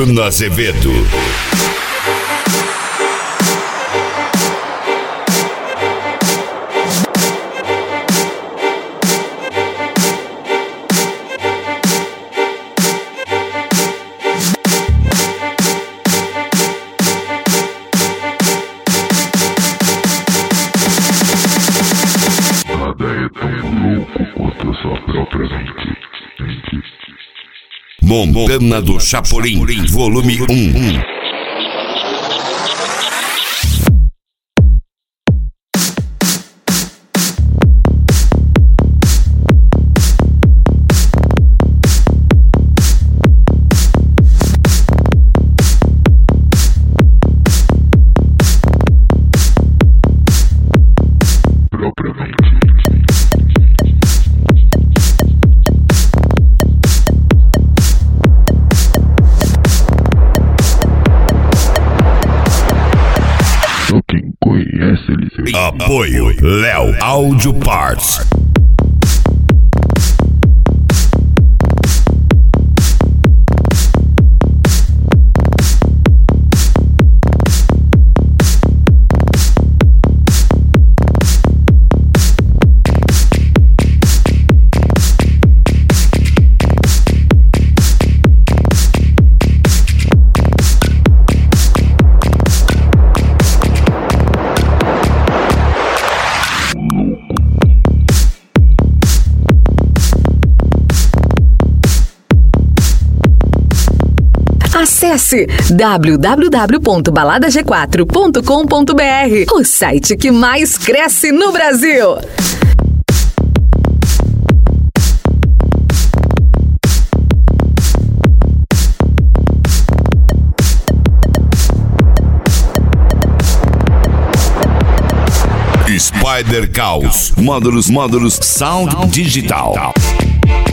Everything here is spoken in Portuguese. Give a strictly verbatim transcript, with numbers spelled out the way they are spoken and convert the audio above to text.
Bruno Azevedo. Montana do Chapolin, volume um. Apoio Léo Audio Parts. Acesse w w w ponto balada g quatro ponto com ponto b r, o site que mais cresce no Brasil. Spider Caos, módulos, módulos, sound digital.